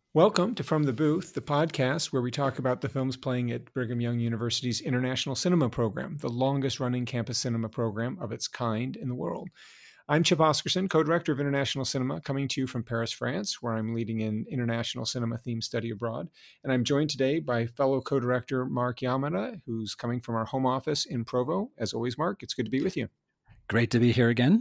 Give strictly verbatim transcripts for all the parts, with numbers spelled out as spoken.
Welcome to From the Booth, the podcast where we talk about the films playing at Brigham Young University's International Cinema Program, the longest running campus cinema program of its kind in the world. I'm Chip Oscarson, co-director of International Cinema, coming to you from Paris, France, where I'm leading an international cinema theme study abroad. And I'm joined today by fellow co-director Mark Yamada, who's coming from our home office in Provo. As always, Mark, it's good to be with you. Great to be here again.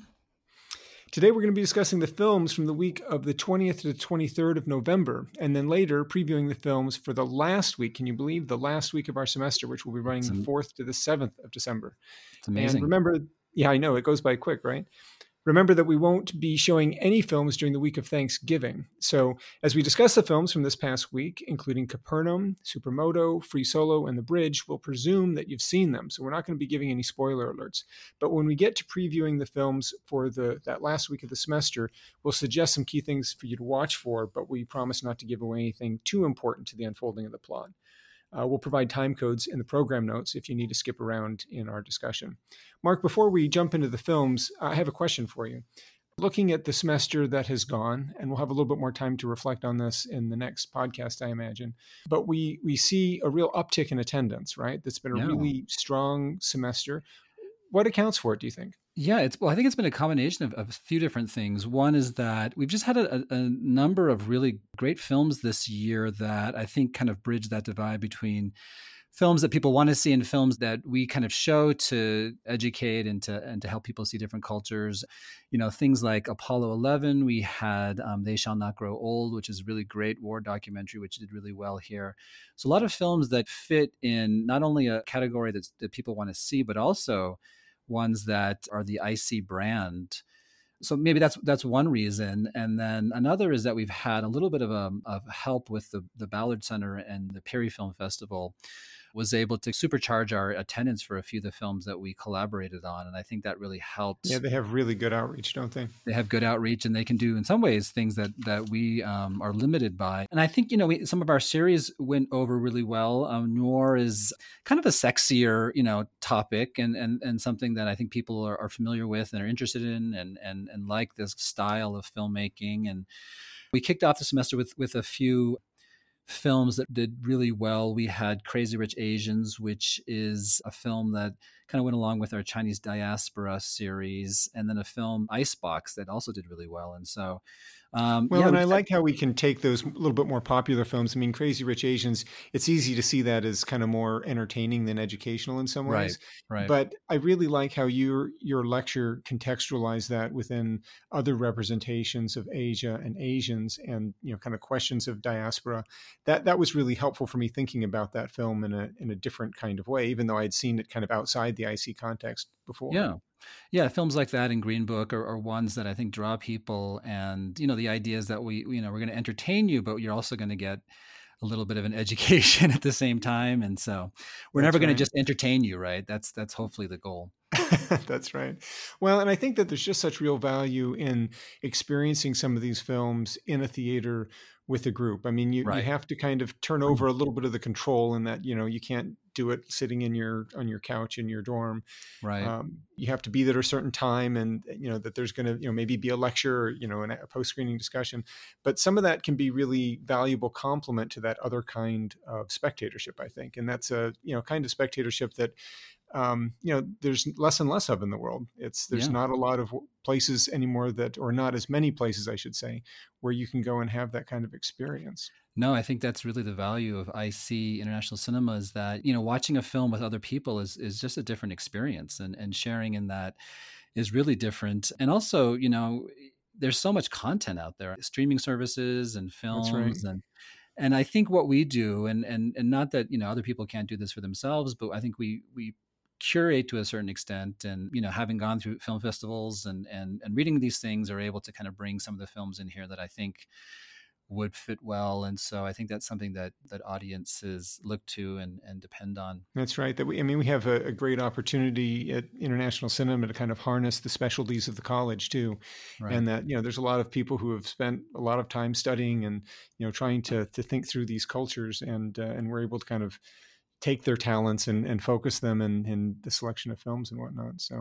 Today, we're going to be discussing the films from the week of the twentieth to the twenty-third of November, and then later previewing the films for the last week. Can you believe the last week of our semester, which will be running the fourth to the seventh of December? It's amazing. And remember, yeah, I know, it goes by quick, right? Remember that we won't be showing any films during the week of Thanksgiving. So as we discuss the films from this past week, including Capernaum, Supermoto, Free Solo, and The Bridge, we'll presume that you've seen them. So we're not going to be giving any spoiler alerts. But when we get to previewing the films for the that last week of the semester, we'll suggest some key things for you to watch for, but we promise not to give away anything too important to the unfolding of the plot. Uh, we'll provide time codes in the program notes if you need to skip around in our discussion. Mark, before we jump into the films, I have a question for you. Looking at the semester that has gone, and we'll have a little bit more time to reflect on this in the next podcast, I imagine, but we we see a real uptick in attendance, right? That's been a Yeah. really strong semester. What accounts for it, do you think? Yeah, it's well, I think it's been a combination of, of a few different things. One is that we've just had a, a number of really great films this year that I think kind of bridge that divide between films that people want to see and films that we kind of show to educate and to and to help people see different cultures. You know, things like Apollo eleven. We had um, They Shall Not Grow Old, which is a really great war documentary, which did really well here. So a lot of films that fit in not only a category that's, that people want to see, but also ones that are the I C brand. So maybe that's that's one reason. And then another is that we've had a little bit of, a, of help with the, the Ballard Center and the Perry Film Festival was able to supercharge our attendance for a few of the films that we collaborated on. And I think that really helped. Yeah, they have really good outreach, don't they? They have good outreach, and they can do in some ways things that that we um, are limited by. And I think, you know, we, some of our series went over really well. Um, noir is kind of a sexier, you know, topic and and and something that I think people are, are familiar with and are interested in and and and like this style of filmmaking. And we kicked off the semester with with a few films that did really well. We had Crazy Rich Asians, which is a film that kind of went along with our Chinese diaspora series, and then a film Icebox that also did really well. And so, um, well, yeah, and I we- like how we can take those a little bit more popular films. I mean, Crazy Rich Asians, it's easy to see that as kind of more entertaining than educational in some ways. Right, right. But I really like how your your lecture contextualized that within other representations of Asia and Asians, and you know, kind of questions of diaspora. That that was really helpful for me thinking about that film in a in a different kind of way, even though I'd seen it kind of outside the I C context before. Yeah. Yeah, films like that in Green Book are, are ones that I think draw people. And, you know, the idea is that we, you know, we're going to entertain you, but you're also going to get a little bit of an education at the same time. And so we're That's never going right. to just entertain you, right? That's that's hopefully the goal. That's right. Well, and I think that there's just such real value in experiencing some of these films in a theater with a group. I mean, you, you Right. have to kind of turn over a little bit of the control in that, you know, you can't do it sitting in your on your couch in your dorm. Right. Um, you have to be there at a certain time, and you know that there's going to, you know, maybe be a lecture or, you know, an, a post-screening discussion. But some of that can be really valuable complement to that other kind of spectatorship, I think. And that's a, you know, kind of spectatorship that um, you know, there's less and less of in the world. It's there's Yeah. not a lot of places anymore that, or not as many places, I should say, where you can go and have that kind of experience. No, I think that's really the value of I C International Cinema is that, you know, watching a film with other people is is just a different experience, and and sharing in that is really different. And also, you know, there's so much content out there, streaming services and That's right. films and and I think what we do, and and and not that, you know, other people can't do this for themselves, but I think we we curate to a certain extent, and you know, having gone through film festivals and and and reading these things, are able to kind of bring some of the films in here that I think would fit well. And so I think that's something that that audiences look to and and depend on. That's right. That we, I mean, we have a, a great opportunity at International Cinema to kind of harness the specialties of the college too, Right. and that, you know, there's a lot of people who have spent a lot of time studying and, you know, trying to to think through these cultures, and uh, and we're able to kind of take their talents and and focus them in in the selection of films and whatnot. So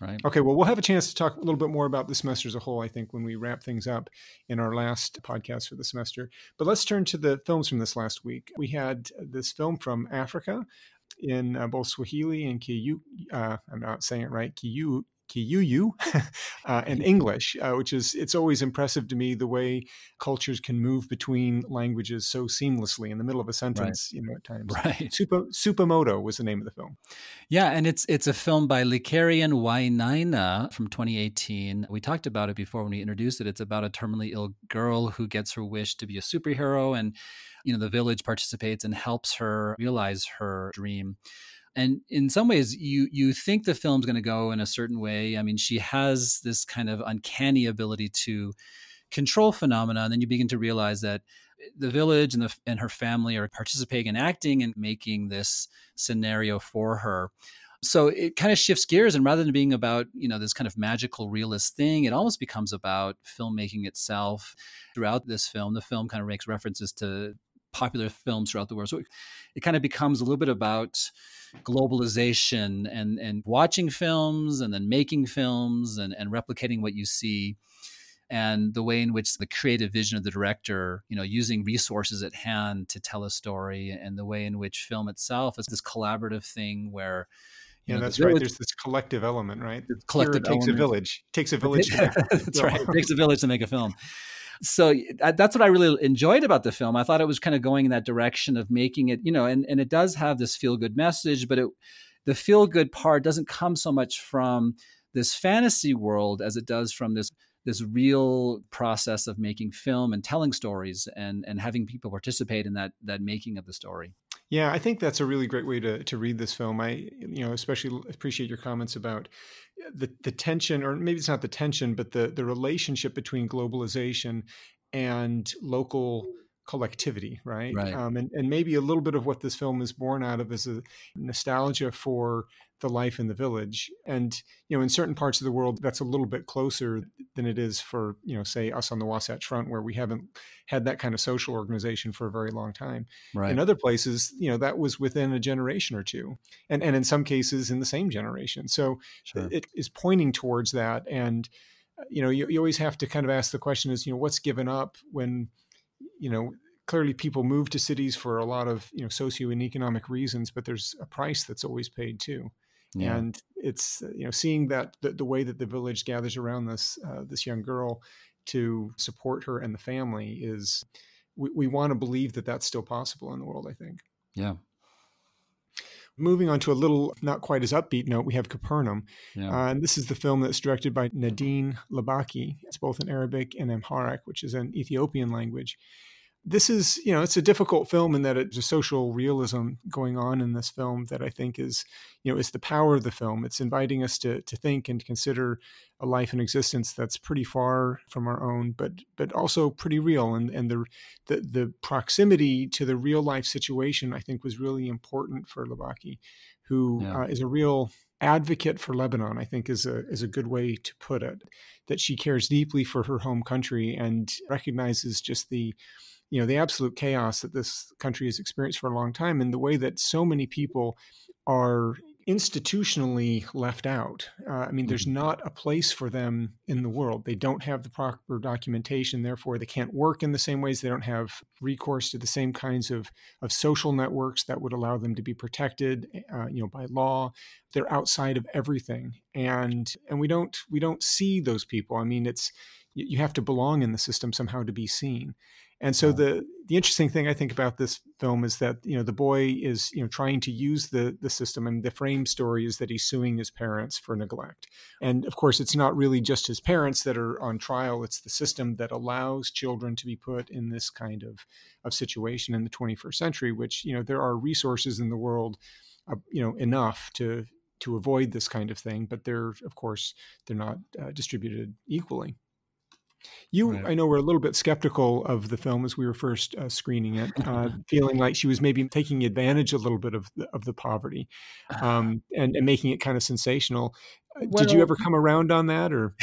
Right. Okay, well, we'll have a chance to talk a little bit more about the semester as a whole, I think, when we wrap things up in our last podcast for the semester. But let's turn to the films from this last week. We had this film from Africa in uh, both Swahili and Kiyu, uh, I'm not saying it right, Kiyu, Kiyuyu, uh, and English, uh, which is, it's always impressive to me the way cultures can move between languages so seamlessly in the middle of a sentence, right. you know, at times. Right. Super, Supamoto was the name of the film. Yeah, and it's it's a film by Likarian Wainaina from twenty eighteen. We talked about it before when we introduced it. It's about a terminally ill girl who gets her wish to be a superhero, and you know the village participates and helps her realize her dream. And in some ways, you you think the film's going to go in a certain way. I mean, she has this kind of uncanny ability to control phenomena, and then you begin to realize that the village and the and her family are participating and acting and making this scenario for her. So it kind of shifts gears, and rather than being about, you know, this kind of magical realist thing, it almost becomes about filmmaking itself. Throughout this film, the film kind of makes references to popular films throughout the world. So it, it kind of becomes a little bit about globalization and and watching films and then making films and, and replicating what you see, and the way in which the creative vision of the director, you know, using resources at hand to tell a story, and the way in which film itself is this collaborative thing where, you yeah, know, that's the right. village, There's this collective element, right? collective Here it takes element. a village. It takes a village. To That's right. It takes a village to make a film. So that's what I really enjoyed about the film. I thought it was kind of going in that direction of making it, you know, and, and it does have this feel-good message, but it, the feel-good part doesn't come so much from this fantasy world as it does from this this real process of making film and telling stories and and having people participate in that that making of the story. Yeah, I think that's a really great way to to read this film. I, you know, especially appreciate your comments about the the tension, or maybe it's not the tension, but the the relationship between globalization and local collectivity, right? Right. Um, and and maybe a little bit of what this film is born out of is a nostalgia for the life in the village. And, you know, in certain parts of the world, that's a little bit closer than it is for, you know, say us on the Wasatch Front, where we haven't had that kind of social organization for a very long time. Right. In other places, you know, that was within a generation or two, and, and in some cases in the same generation. So Sure. it is pointing towards that. And, you know, you, you always have to kind of ask the question is, you know, what's given up when, you know, clearly people move to cities for a lot of, you know, socio and economic reasons, but there's a price that's always paid too. Yeah. And it's, you know, seeing that the, the way that the village gathers around this uh, this young girl to support her and the family is, we, we want to believe that that's still possible in the world, I think. Yeah. Moving on to a little not quite as upbeat note, we have Capernaum. Yeah. Uh, and this is the film that's directed by Nadine Labaki. It's both in Arabic and Amharic, which is an Ethiopian language. This is, you know, it's a difficult film in that it's a social realism going on in this film that I think is, you know, is the power of the film. It's inviting us to to think and to consider a life and existence that's pretty far from our own, but but also pretty real. And and the the, the proximity to the real life situation, I think, was really important for Labaki, who Yeah. uh, is a real advocate for Lebanon, I think is a is a good way to put it. That she cares deeply for her home country and recognizes just the you know, the absolute chaos that this country has experienced for a long time, and the way that so many people are institutionally left out. Uh, I mean, there's not a place for them in the world. They don't have the proper documentation. Therefore, they can't work in the same ways. They don't have recourse to the same kinds of, of social networks that would allow them to be protected, uh, you know, by law. They're outside of everything. And, and we don't, we don't see those people. I mean, it's, you have to belong in the system somehow to be seen. And so the the interesting thing I think about this film is that, you know, the boy is, you know, trying to use the the system, and the frame story is that he's suing his parents for neglect. And of course, it's not really just his parents that are on trial. It's the system that allows children to be put in this kind of, of situation in the twenty-first century, which, you know, there are resources in the world, uh, you know, enough to to avoid this kind of thing. But they're, of course, they're not uh, distributed equally. You, Right. I know, were a little bit skeptical of the film as we were first uh, screening it, uh, feeling like she was maybe taking advantage a little bit of the, of the poverty, um, and, and making it kind of sensational. Uh, Well, Did you ever come around on that, or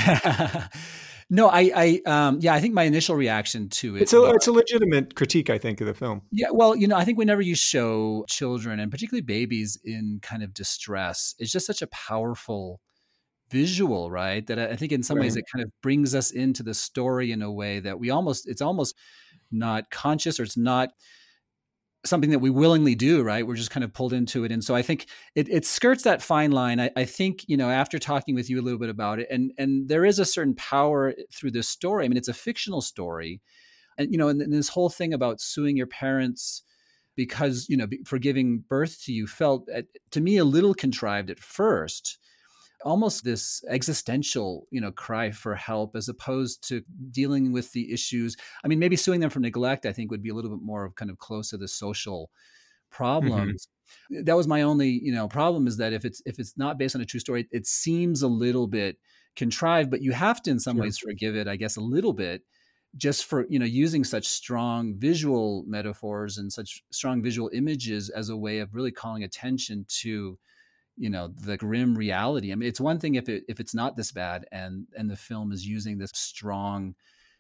no, I, I, um, yeah, I think my initial reaction to it it's a was, it's a legitimate critique, I think, of the film. yeah, well, you know, I think whenever you show children and particularly babies in kind of distress, it's just such a powerful visual, right? That I I think in some ways Right. it kind of brings us into the story in a way that we almost, it's almost not conscious, or it's not something that we willingly do, right? We're just kind of pulled into it. And so I think it, it skirts that fine line. I, I think, you know, after talking with you a little bit about it, and and there is a certain power through this story. I mean, it's a fictional story. And, you know, and, and this whole thing about suing your parents because, you know, for giving birth to you felt, uh, to me, a little contrived at first, almost this existential, you know, cry for help, as opposed to dealing with the issues. I mean, maybe suing them for neglect, I think, would be a little bit more of kind of close to the social Hmm. problems. That was my only, you know, problem, is that if it's if it's not based on a true story, it seems a little bit contrived, but you have to in some Sure. ways forgive it, I guess, a little bit, just for, you know, using such strong visual metaphors and such strong visual images as a way of really calling attention to, you know, the grim reality. I mean, it's one thing if it if it's not this bad, and and the film is using this strong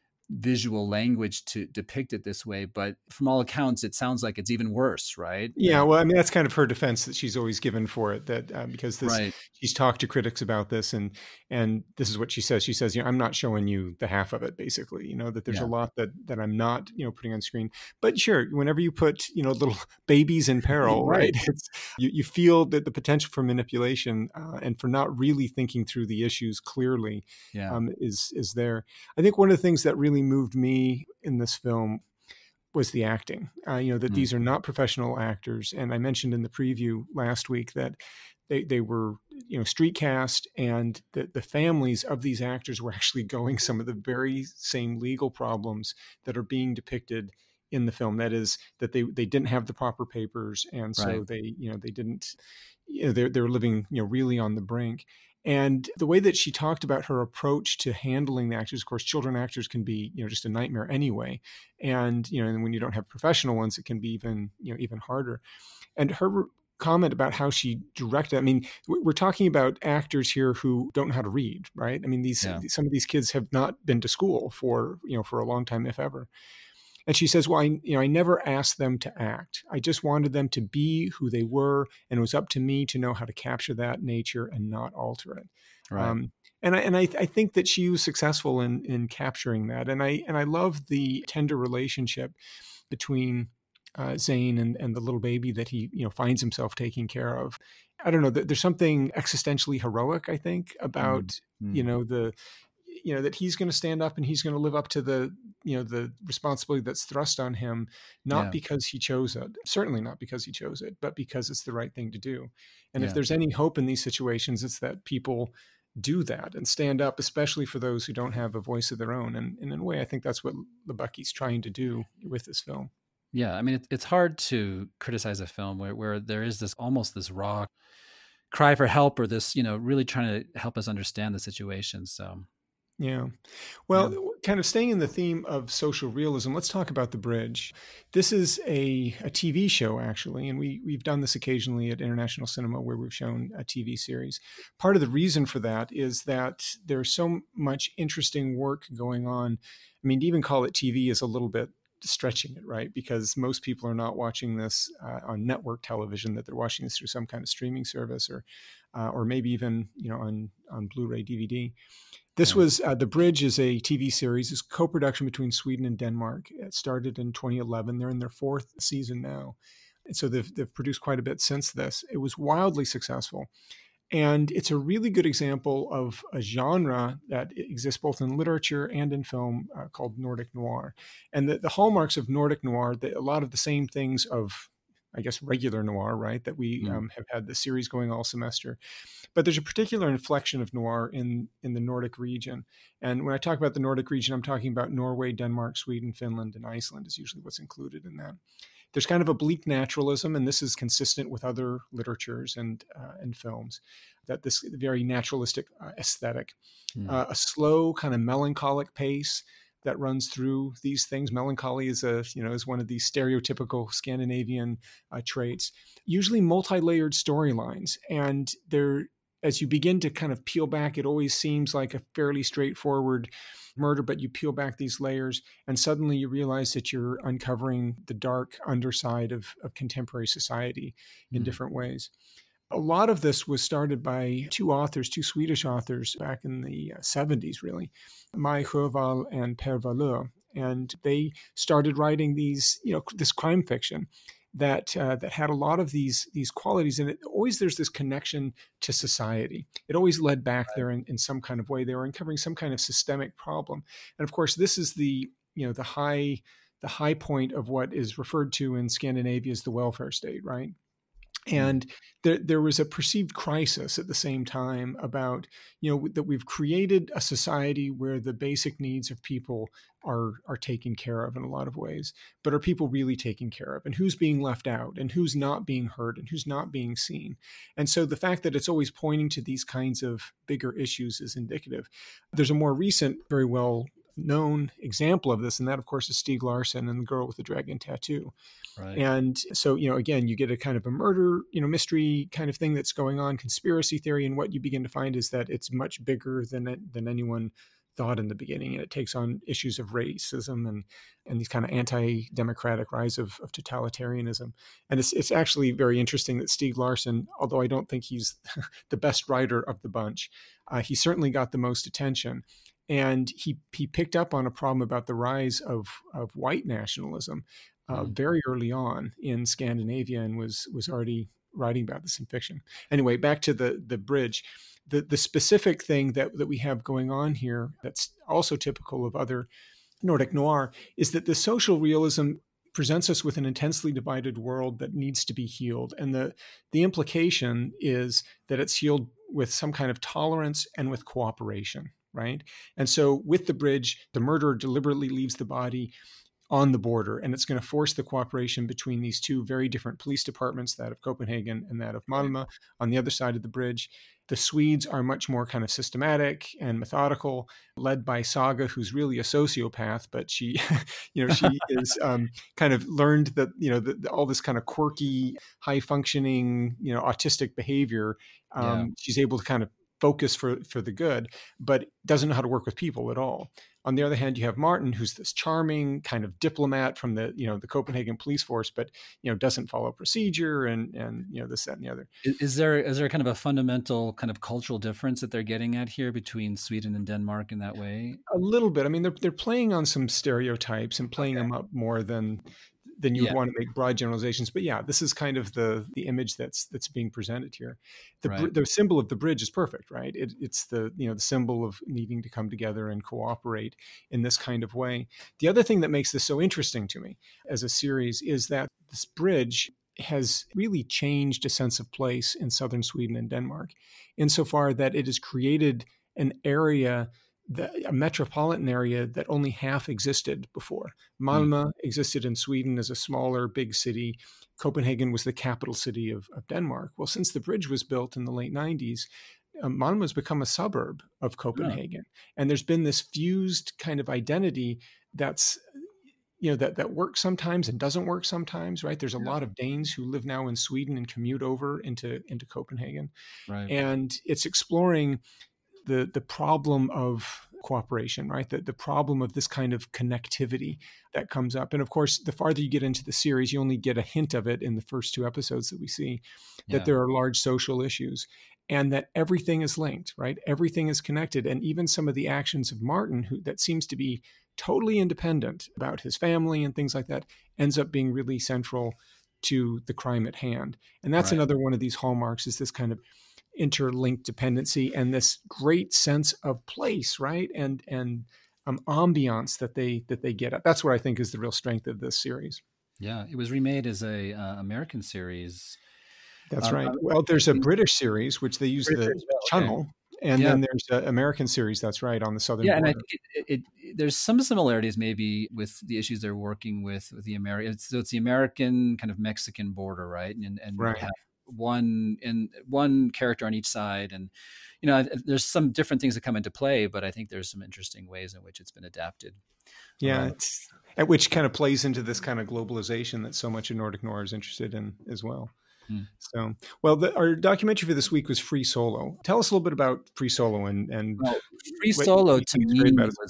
visual language to depict it this way, but from all accounts, it sounds like it's even worse, right? Yeah, That well, I mean, that's kind of her defense that she's always given for it. That uh, because this, right. she's talked to critics about this, and and this is what she says. She says, you know, I'm not showing you the half of it, basically. You know, that there's a Yeah. lot that that I'm not, you know, putting on screen. But sure, whenever you put, you know, little babies in peril, right? Right. It's you, you feel that the potential for manipulation uh, and for not really thinking through the issues clearly Yeah. um, is is there. I think one of the things that really moved me in this film was the acting. Uh, you know, that Mm. these are not professional actors. And I mentioned in the preview last week that they, they were, you know, street cast, and the, the families of these actors were actually going some of the very same legal problems that are being depicted in the film. That is that they, they didn't have the proper papers. And Right. so they, you know, they didn't, you know, they're, they're living, you know, really on the brink. And the way that she talked about her approach to handling the actors, of course, children actors can be, you know, just a nightmare anyway. And, you know, and when you don't have professional ones, it can be even, you know, even harder. And her comment about how she directed, I mean, we're talking about actors here who don't know how to read, right? I mean, these, Yeah. some of these kids have not been to school for, you know, for a long time, if ever. And she says, well, I, you know, I never asked them to act. I just wanted them to be who they were. And it was up to me to know how to capture that nature and not alter it. Right. Um, and I, and I, I think that she was successful in, in capturing that. And I, and I love the tender relationship between uh, Zane and, and the little baby that he, you know, finds himself taking care of. I don't know, there's something existentially heroic, I think, Mm. about, you Mm. know, the, you know, that he's going to stand up and he's going to live up to the, you know, the responsibility that's thrust on him, not Yeah. because he chose it, certainly not because he chose it, but because it's the right thing to do. And if Yeah. there's any hope in these situations, it's that people do that and stand up, especially for those who don't have a voice of their own. And, and in a way, I think that's what Lebucky's trying to do with this film. Yeah. I mean, it, it's hard to criticize a film where, where there is this almost this raw cry for help, or this, you know, really trying to help us understand the situation. So, Yeah. yeah. Well, kind of staying in the theme of social realism, let's talk about The Bridge. This is a, a T V show, actually, and we, we've done this occasionally at International Cinema where we've shown a T V series. Part of the reason for that is that there's so much interesting work going on. I mean, to even call it T V is a little bit stretching it, right? Because most people are not watching this uh, on network television, that they're watching this through some kind of streaming service, or uh, or maybe even, you know, on, on Blu-ray D V D. This Yeah. was uh, The Bridge is a T V series. It's a co-production between Sweden and Denmark. It started in twenty eleven. They're in their fourth season now. And so they've, they've produced quite a bit since this. It was wildly successful. And it's a really good example of a genre that exists both in literature and in film uh, called Nordic noir. And the, the hallmarks of Nordic noir, the, a lot of the same things of, I guess, regular noir, right, that we Mm. um, have had the series going all semester. But there's a particular inflection of noir in, in the Nordic region. And when I talk about the Nordic region, I'm talking about Norway, Denmark, Sweden, Finland, and Iceland is usually what's included in that. There's kind of a bleak naturalism, and this is consistent with other literatures and uh, and films, that this very naturalistic uh, aesthetic, Mm. uh, a slow kind of melancholic pace that runs through these things. Melancholy is a, you know, is one of these stereotypical Scandinavian uh, traits. Usually multi-layered storylines, and they're, as you begin to kind of peel back, it always seems like a fairly straightforward murder, but you peel back these layers and suddenly you realize that you're uncovering the dark underside of, of contemporary society in Mm. different ways. A lot of this was started by two authors, two Swedish authors back in the uh, seventies, really, Maj Sjöwall and Per Wahlöö. And they started writing these, you know, this crime fiction that uh, that had a lot of these these qualities. And it always there's this connection to society. It always led back there in, in some kind of way. They were uncovering some kind of systemic problem. And of course, this is the, you know, the high the high point of what is referred to in Scandinavia as the welfare state, right? And there, there was a perceived crisis at the same time about, you know, that we've created a society where the basic needs of people are are taken care of in a lot of ways. But are people really taken care of? And who's being left out? And who's not being heard? And who's not being seen? And so the fact that it's always pointing to these kinds of bigger issues is indicative. There's a more recent, very well known example of this, and that, of course, is Stieg Larsson and The Girl with the Dragon Tattoo. Right. And so, you know, again, you get a kind of a murder, you know, mystery kind of thing that's going on, conspiracy theory, and what you begin to find is that it's much bigger than than anyone thought in the beginning, and it takes on issues of racism and and these kind of anti-democratic rise of, of totalitarianism. And it's it's actually very interesting that Stieg Larsson, although I don't think he's the best writer of the bunch, uh, he certainly got the most attention. And he he picked up on a problem about the rise of, of white nationalism uh, mm. very early on in Scandinavia, and was was already writing about this in fiction. Anyway, back to the the bridge. The the specific thing that, that we have going on here that's also typical of other Nordic noir is that the social realism presents us with an intensely divided world that needs to be healed. And the the implication is that it's healed with some kind of tolerance and with cooperation. Right. And so with the bridge, the murderer deliberately leaves the body on the border, and it's going to force the cooperation between these two very different police departments, that of Copenhagen and that of Malmö, on the other side of the bridge. The Swedes are much more kind of systematic and methodical, led by Saga, who's really a sociopath, but she, you know, she is um, kind of learned that, you know, the, the, all this kind of quirky, high functioning, you know, autistic behavior. Um, yeah. She's able to kind of focus for, for the good, but doesn't know how to work with people at all. On the other hand, you have Martin, who's this charming kind of diplomat from the, you know, the Copenhagen police force, but, you know, doesn't follow procedure and, and, you know, this, that, and the other. Is, is there, is there kind of a fundamental kind of cultural difference that they're getting at here between Sweden and Denmark in that way? A little bit. I mean, they're, they're playing on some stereotypes and playing okay. them up more than, then you would yeah. want to make broad generalizations. But yeah, this is kind of the the image that's that's being presented here. The right. the symbol of the bridge is perfect, right? It, it's the you know the symbol of needing to come together and cooperate in this kind of way. The other thing that makes this so interesting to me as a series is that this bridge has really changed a sense of place in southern Sweden and Denmark, insofar that it has created an area, The, a metropolitan area that only half existed before. Malmö mm. existed in Sweden as a smaller, big city. Copenhagen was the capital city of, of Denmark. Well, since the bridge was built in the late nineties, um, Malmö has become a suburb of Copenhagen. Yeah. And there's been this fused kind of identity that's, you know, that, that works sometimes and doesn't work sometimes, right? There's a yeah. lot of Danes who live now in Sweden and commute over into, into Copenhagen. Right. And it's exploring the the problem of cooperation, right? The, the problem of this kind of connectivity that comes up. And of course, the farther you get into the series, you only get a hint of it in the first two episodes that we see, that yeah. there are large social issues and that everything is linked, right? Everything is connected. And even some of the actions of Martin, who that seems to be totally independent about his family and things like that, ends up being really central to the crime at hand. And that's right. another one of these hallmarks, is this kind of interlinked dependency and this great sense of place, right? And and um, ambiance that they that they get at. That's what I think is the real strength of this series. Yeah, it was remade as a uh, American series. That's uh, right. Well, there's a British series which they use British the well, channel, okay. and yeah. then there's an American series. That's right, on the southern yeah, border. and I think it, it, it, there's some similarities maybe with the issues they're working with with the American. So it's the American kind of Mexican border, right? And and right. you have one in one character on each side, and you know there's some different things that come into play, but I think there's some interesting ways in which it's been adapted. Yeah, um, it's, at which kind of plays into this kind of globalization that so much of Nordic noir is interested in as well. Hmm. So, well, the, our documentary for this week was Free Solo. Tell us a little bit about Free Solo and and well, Free Solo to me was maybe,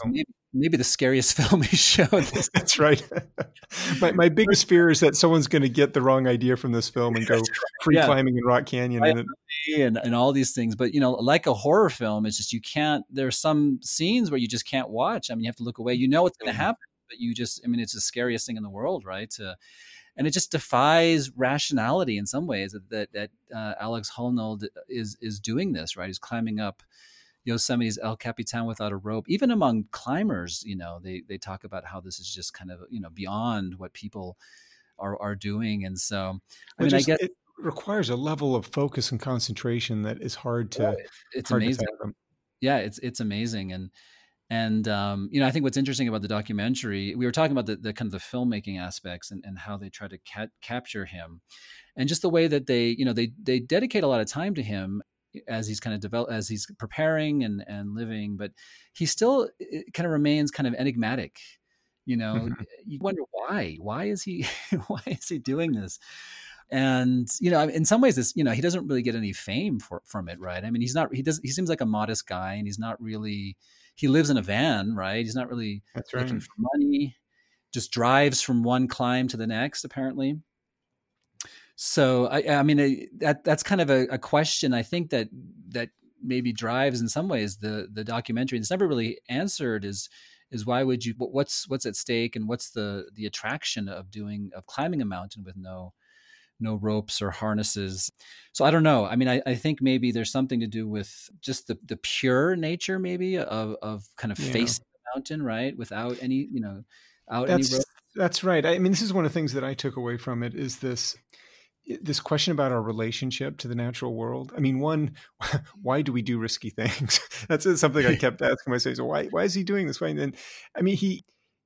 maybe the scariest film he showed. This That's right. my my biggest fear is that someone's going to get the wrong idea from this film and go free yeah. climbing in Rock Canyon in it. And, and all these things. But, you know, like a horror film, it's just you can't, there's some scenes where you just can't watch. I mean, you have to look away. You know what's going to happen, but you just, I mean, it's the scariest thing in the world, right? To, and it just defies rationality in some ways that that, that uh, Alex Honnold is is doing this, right? He's climbing up Yosemite's El Capitan without a rope. Even among climbers, you know, they they talk about how this is just kind of, you know, beyond what people are are doing. And so, I Which mean, is, I guess it requires a level of focus and concentration that is hard to, it's hard amazing. to fathom. Yeah, it's it's amazing. And and um, you know, I think what's interesting about the documentary, we were talking about the, the kind of the filmmaking aspects and, and how they try to ca- capture him, and just the way that they, you know, they they dedicate a lot of time to him as he's kind of develop as he's preparing and and living, but he still kind of remains kind of enigmatic. You know, Mhm. you wonder why. Why is he? Why is he doing this? And, you know, in some ways, this, you know, he doesn't really get any fame for, from it, right? I mean, he's not, he does, he seems like a modest guy, and he's not really, he lives in a van, right? He's not really That's looking right. for money, just drives from one climb to the next, apparently. So, I, I mean, that that's kind of a, a question, I think, that, that maybe drives in some ways the, the documentary. It's never really answered is, is why would you, what's, what's at stake, and what's the, the attraction of doing, of climbing a mountain with no, no ropes or harnesses. So I don't know. I mean, I, I think maybe there's something to do with just the, the pure nature maybe of, of kind of Yeah. facing the mountain, right? Without any, you know, out That's, any rope. that's right. I mean, this is one of the things that I took away from it is this, this question about our relationship to the natural world. I mean, one, why do we do risky things? That's something I kept asking myself. So why, why is he doing this? Why? And I mean, he,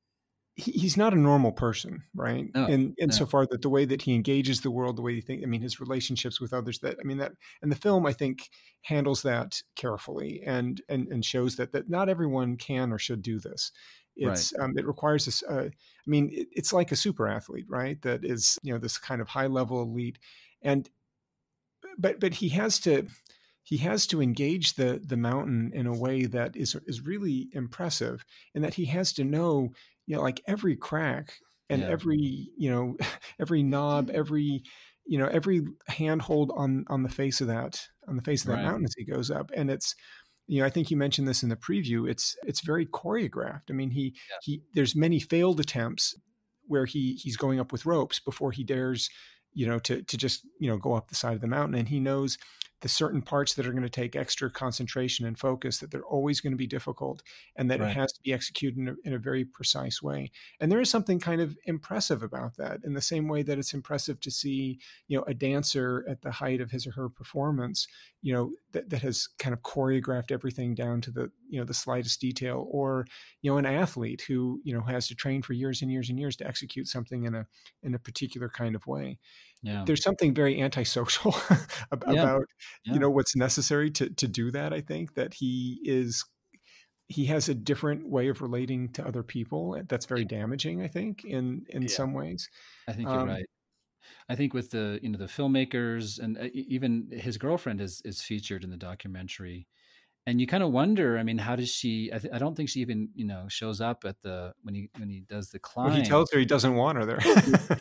he he's not a normal person, right? No, And no. insofar that the way that he engages the world, the way he think, I mean, his relationships with others, that, I mean, that, and the film, I think, handles that carefully and, and, and shows that, that not everyone can or should do this. It's, Right. um, it requires this, uh, I mean, it, it's like a super athlete, right? That is, you know, this kind of high level elite. And, but, but he has to, he has to engage the the mountain in a way that is is really impressive, and that he has to know, you know, like every crack and Yeah. every, you know, every knob, every, you know, every handhold on on the face of that on the face of that Right. mountain as he goes up. And it's, you know, I think you mentioned this in the preview. It's it's very choreographed. I mean, he Yeah. he there's many failed attempts where he he's going up with ropes before he dares, you know, to to just, you know, go up the side of the mountain, and he knows the certain parts that are going to take extra concentration and focus, that they're always going to be difficult, and that Right. it has to be executed in a, in a very precise way. And there is something kind of impressive about that, in the same way that it's impressive to see, you know, a dancer at the height of his or her performance, you know, that, that has kind of choreographed everything down to the, you know, the slightest detail, or, you know, an athlete who, you know, has to train for years and years and years to execute something in a, in a particular kind of way. Yeah. There's something very antisocial about, Yeah. you Yeah. know, what's necessary to to do that. I think that he is he has a different way of relating to other people that's very damaging, I think, in in Yeah. some ways. I think you're Um, right. I think with the, you know, the filmmakers, and uh, e- even his girlfriend is is featured in the documentary, and you kind of wonder, I mean, how does she, I, th- I don't think she even, you know, shows up at the, when he when he does the well, he climb. tells her he doesn't want her there.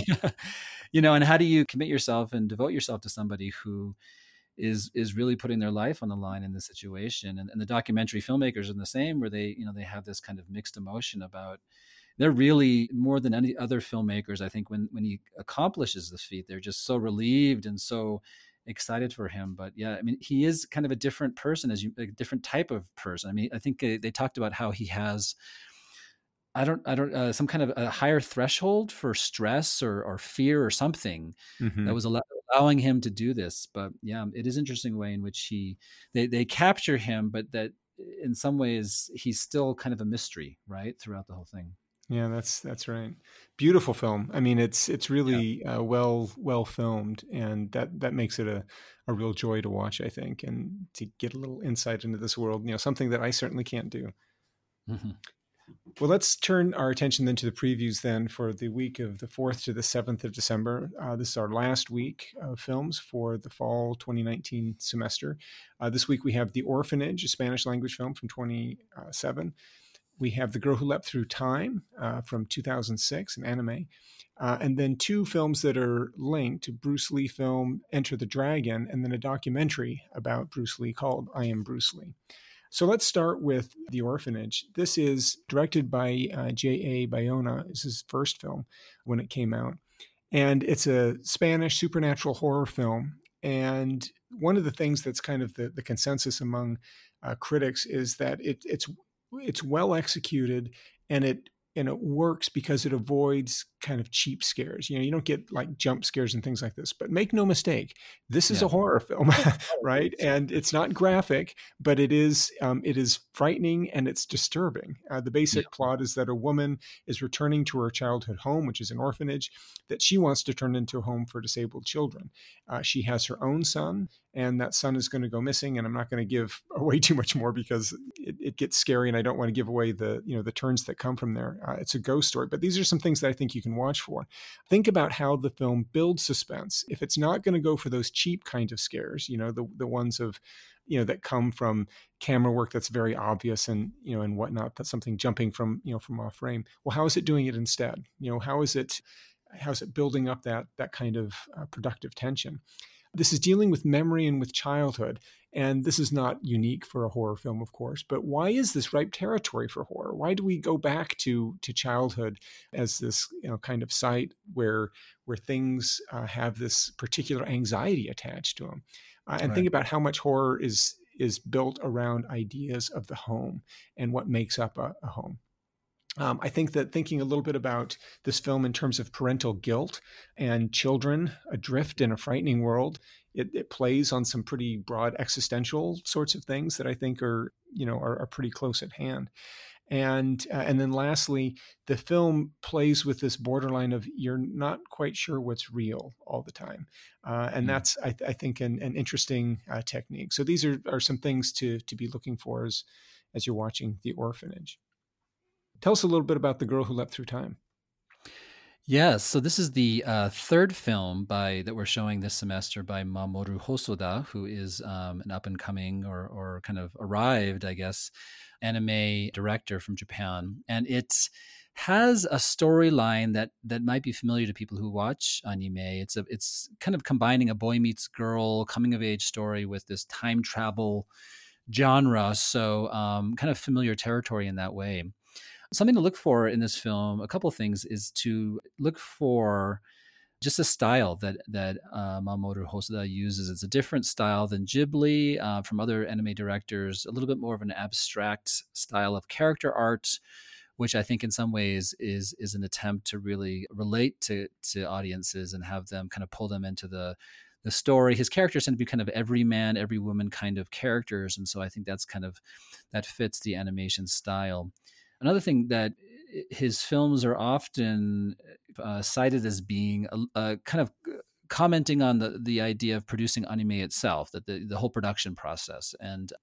You know, and how do you commit yourself and devote yourself to somebody who is is really putting their life on the line in this situation? And, and the documentary filmmakers are the same, where they, you know, they have this kind of mixed emotion about, they're really, more than any other filmmakers, I think, when when he accomplishes the feat, they're just so relieved and so excited for him. But yeah, I mean, he is kind of a different person, as you, a different type of person. I mean, I think uh, they talked about how he has, I don't, I don't, uh, some kind of a higher threshold for stress or, or fear or something Mm-hmm. that was allow- allowing him to do this. But yeah, it is an interesting way in which he, they, they capture him, but that in some ways he's still kind of a mystery, right, throughout the whole thing. Yeah, that's that's right. Beautiful film. I mean, it's it's Yeah. really uh, well well filmed, and that that makes it a, a real joy to watch, I think, and to get a little insight into this world. You know, something that I certainly can't do. Mm-hmm. Well, let's turn our attention then to the previews then for the week of the fourth to the seventh of December. Uh, this is our last week of films for the fall twenty nineteen semester. Uh, this week we have The Orphanage, a Spanish language film from twenty-seven. We have The Girl Who Leapt Through Time uh, from two thousand six, an anime. Uh, and then two films that are linked, Bruce Lee film Enter the Dragon, and then a documentary about Bruce Lee called I Am Bruce Lee. So let's start with The Orphanage. This is directed by uh, J A. Bayona. It's his first film when it came out. And it's a Spanish supernatural horror film. And one of the things that's kind of the, the consensus among uh, critics is that it, it's it's well executed, and it and it works because it avoids kind of cheap scares. You know, you don't get like jump scares and things like this, but make no mistake, this is yeah. a horror film, right? And it's not graphic, but it is, um, it is frightening and it's disturbing. Uh, the basic yeah. plot is that a woman is returning to her childhood home, which is an orphanage that she wants to turn into a home for disabled children. Uh, she has her own son, and that son is going to go missing. And I'm not going to give away too much more because it, it gets scary, and I don't want to give away the, you know, the turns that come from there. Uh, it's a ghost story, but these are some things that I think you can watch for. Think about how the film builds suspense. If it's not going to go for those cheap kind of scares, you know, the the ones of, you know, that come from camera work that's very obvious and, you know, and whatnot, that's something jumping from, you know, from off frame. Well, how is it doing it instead? You know, how is it, how is it building up that that kind of uh, productive tension? This is dealing with memory and with childhood. And this is not unique for a horror film, of course, but why is this ripe territory for horror? Why do we go back to to childhood as this, you know, kind of site where where things uh, have this particular anxiety attached to them? Uh, and right. think about how much horror is is built around ideas of the home and what makes up a, a home. Um, I think that thinking a little bit about this film in terms of parental guilt and children adrift in a frightening world, it, it plays on some pretty broad existential sorts of things that I think are, you know, are, are pretty close at hand. And uh, and then lastly, the film plays with this borderline of you're not quite sure what's real all the time. Uh, and mm. that's, I, I think, an, an interesting uh, technique. So these are, are some things to to be looking for as, as you're watching The Orphanage. Tell us a little bit about The Girl Who Leapt Through Time. Yes, so this is the uh, third film by that we're showing this semester by Mamoru Hosoda, who is um, an up-and-coming or or kind of arrived, I guess, anime director from Japan. And it has a storyline that that might be familiar to people who watch anime. It's a it's kind of combining a boy meets girl coming-of-age story with this time travel genre, so um, kind of familiar territory in that way. Something to look for in this film, a couple of things, is to look for just a style that that uh, Mamoru Hosoda uses. It's a different style than Ghibli uh, from other anime directors, a little bit more of an abstract style of character art, which I think in some ways is is an attempt to really relate to to audiences and have them kind of pull them into the the story. His characters tend to be kind of every man, every woman kind of characters, and so I think that's kind of that fits the animation style. Another thing that his films are often uh, cited as being a, a kind of commenting on the, the idea of producing anime itself, that the, the whole production process. And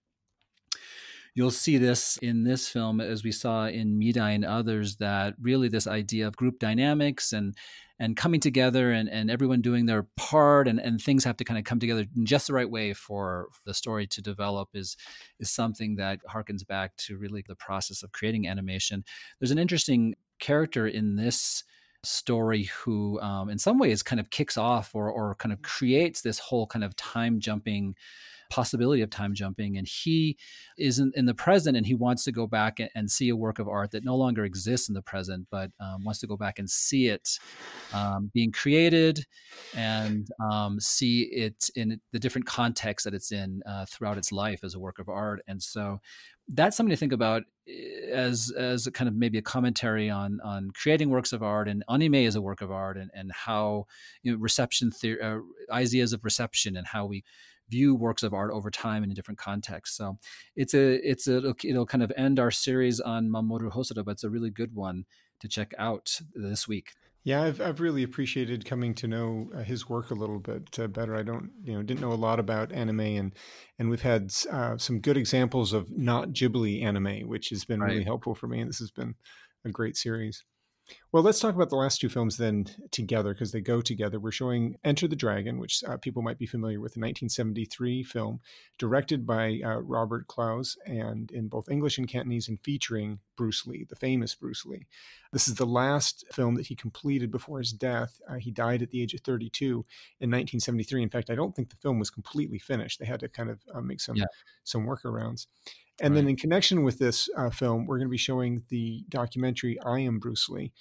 you'll see this in this film, as we saw in Midai and others, that really this idea of group dynamics and and coming together and, and everyone doing their part and, and things have to kind of come together in just the right way for the story to develop is, is something that harkens back to really the process of creating animation. There's an interesting character in this story who um, in some ways kind of kicks off or, or kind of creates this whole kind of time jumping possibility of time jumping. And he is in, in the present, and he wants to go back and, and see a work of art that no longer exists in the present, but um, wants to go back and see it um, being created and um, see it in the different contexts that it's in uh, throughout its life as a work of art. And so that's something to think about as as a kind of maybe a commentary on on creating works of art and anime as a work of art, and, and how, you know, reception theory, uh, ideas of reception, and how we view works of art over time in a different context. So it's a it's a it'll kind of end our series on Mamoru Hosoda, but it's a really good one to check out this week. Yeah, I've I've really appreciated coming to know uh, his work a little bit uh, better. I don't, you know, didn't know a lot about anime, and and we've had uh, some good examples of not Ghibli anime, which has been right. really helpful for me. And this has been a great series. Well, let's talk about the last two films then together because they go together. We're showing Enter the Dragon, which uh, people might be familiar with, a nineteen seventy-three film directed by uh, Robert Clouse and in both English and Cantonese and featuring Bruce Lee, the famous Bruce Lee. This is the last film that he completed before his death. Uh, he died at the age of thirty-two in nineteen seventy-three. In fact, I don't think the film was completely finished. They had to kind of uh, make some, Yeah. some workarounds. And Right. then in connection with this uh, film, we're going to be showing the documentary I Am Bruce Lee.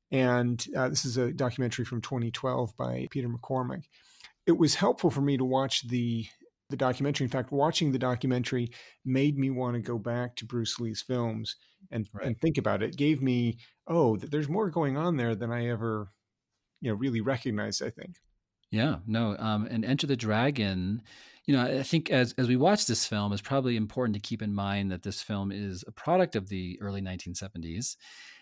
And uh, this is a documentary from twenty twelve by Peter McCormack. It was helpful for me to watch the the documentary. In fact, watching the documentary made me want to go back to Bruce Lee's films and Right. and think about it. It gave me, oh, there's more going on there than I ever, you know, really recognized, I think. Yeah, no, um, and Enter the Dragon, you know, I think as as we watch this film, it's probably important to keep in mind that this film is a product of the early nineteen seventies.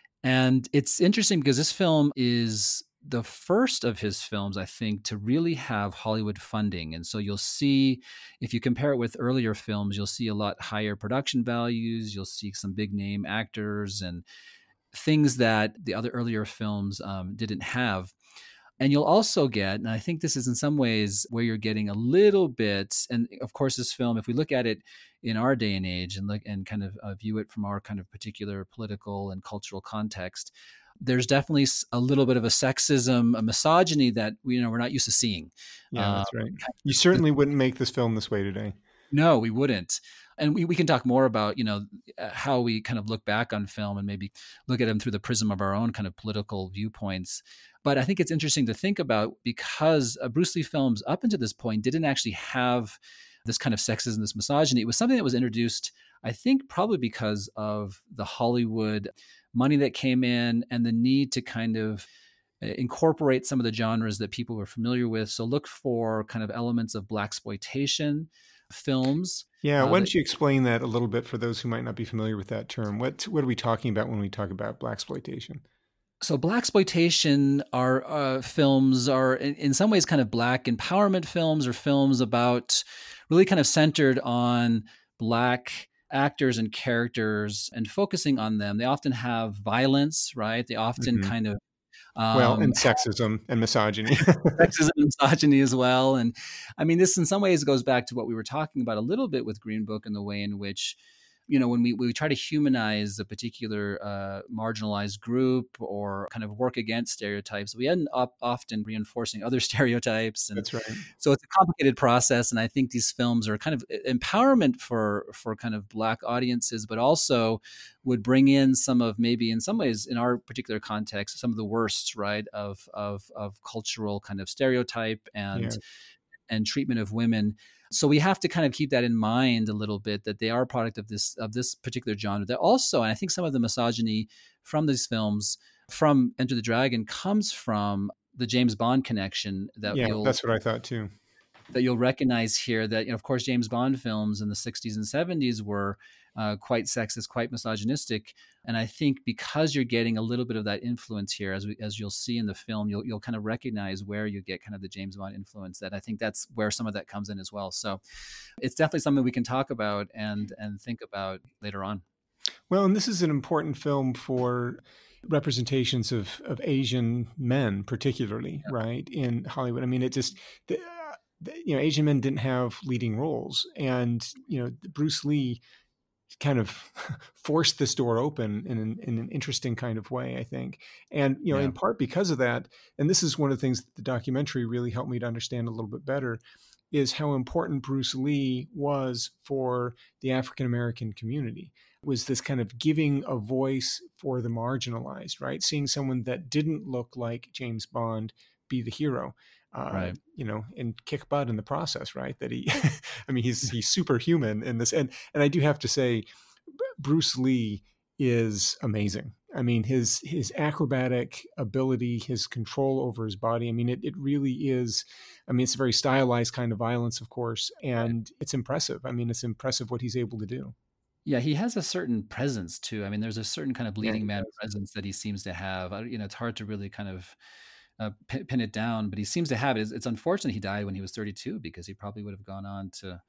And it's interesting because this film is the first of his films, I think, to really have Hollywood funding. And so you'll see, if you compare it with earlier films, you'll see a lot higher production values. You'll see some big name actors and things that the other earlier films um, didn't have. And you'll also get, and I think this is in some ways where you're getting a little bit, and of course, this film, if we look at it in our day and age and look and kind of uh, view it from our kind of particular political and cultural context, there's definitely a little bit of a sexism, a misogyny that we, you know, we're not used to seeing. Yeah, Um, that's right. You certainly wouldn't make this film this way today. no, we wouldn't. And we, we can talk more about, you know, uh, how we kind of look back on film and maybe look at them through the prism of our own kind of political viewpoints. But I think it's interesting to think about because uh, Bruce Lee films up until this point didn't actually have this kind of sexism, this misogyny. It was something that was introduced, I think, probably because of the Hollywood money that came in and the need to kind of uh, incorporate some of the genres that people were familiar with. So look for kind of elements of blaxploitation films. Yeah, Uh, why that, don't you explain that a little bit for those who might not be familiar with that term? What what are we talking about when we talk about blaxploitation? so blaxploitation are uh, films are in, in some ways kind of black empowerment films or films about really kind of centered on black actors and characters and focusing on them. They often have violence, right? They often Hmm. kind of Well, um, and sexism and misogyny. sexism and misogyny as well. And I mean, this in some ways goes back to what we were talking about a little bit with Green Book and the way in which, you know, when we, we try to humanize a particular uh, marginalized group or kind of work against stereotypes, we end up often reinforcing other stereotypes. And That's right. so it's a complicated process. And I think these films are kind of empowerment for, for kind of Black audiences, but also would bring in some of maybe in some ways in our particular context, some of the worst, right, of, of, of cultural kind of stereotype and, Yeah. and treatment of women. So we have to kind of keep that in mind a little bit that they are a product of this of this particular genre. That also, and I think some of the misogyny from these films, from Enter the Dragon, comes from the James Bond connection that Yeah, you'll that's what I thought too. that you'll recognize here. That, you know, of course, James Bond films in the sixties and seventies were uh, quite sexist, quite misogynistic, and I think because you're getting a little bit of that influence here, as we, as you'll see in the film, you'll you'll kind of recognize where you get kind of the James Bond influence. That I think that's where some of that comes in as well. So it's definitely something we can talk about and and think about later on. Well, and this is an important film for representations of of Asian men, particularly, Yeah. right, in Hollywood. I mean, it just the, uh, the, you know, Asian men didn't have leading roles, and you know, Bruce Lee kind of forced this door open in an, in an interesting kind of way, I think. And, you know, Yeah. in part because of that, and this is one of the things that the documentary really helped me to understand a little bit better, is how important Bruce Lee was for the African American community. Was this kind of giving a voice for the marginalized, right? Seeing someone that didn't look like James Bond be the hero. Uh, Right. you know, and kick butt in the process, right? That he, I mean, he's he's superhuman in this, and and I do have to say, Bruce Lee is amazing. I mean, his his acrobatic ability, his control over his body. I mean, it it really is. I mean, it's a very stylized kind of violence, of course, and it's impressive. I mean, it's impressive what he's able to do. Yeah, he has a certain presence too. I mean, there's a certain kind of Yeah, leading he man does. presence that he seems to have. I, you know, it's hard to really kind of uh, pin, pin it down, but he seems to have it. It's, it's unfortunate he died when he was thirty-two because he probably would have gone on to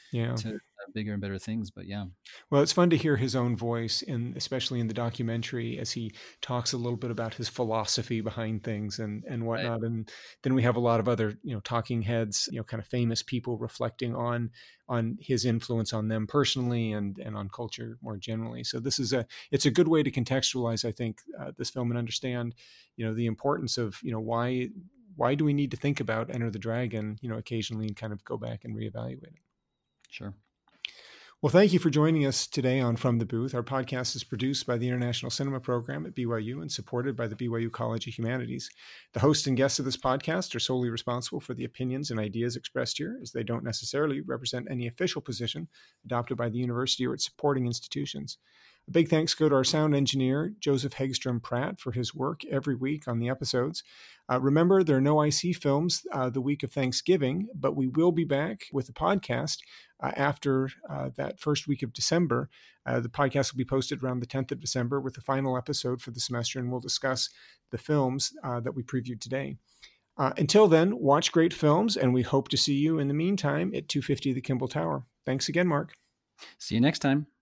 Yeah. to uh, bigger and better things. But yeah. Well, it's fun to hear his own voice, in especially in the documentary, as he talks a little bit about his philosophy behind things and and Right. whatnot. And then we have a lot of other, you know, talking heads, you know, kind of famous people reflecting on on his influence on them personally and and on culture more generally. So this is a it's a good way to contextualize, I think, uh, this film and understand, you know, the importance of, you know, why why do we need to think about Enter the Dragon, you know, occasionally, and kind of go back and reevaluate it. Sure. Well, thank you for joining us today on From the Booth. Our podcast is produced by the International Cinema Program at B Y U and supported by the B Y U College of Humanities. The host and guests of this podcast are solely responsible for the opinions and ideas expressed here, as they don't necessarily represent any official position adopted by the university or its supporting institutions. A big thanks go to our sound engineer, Joseph Hegstrom Pratt, for his work every week on the episodes. Uh, remember, there are no I C films uh, the week of Thanksgiving, but we will be back with the podcast uh, after uh, that first week of December. Uh, the podcast will be posted around the tenth of December with the final episode for the semester, and we'll discuss the films uh, that we previewed today. Uh, until then, watch great films, and we hope to see you in the meantime at two fifty the Kimball Tower. Thanks again, Mark. See you next time.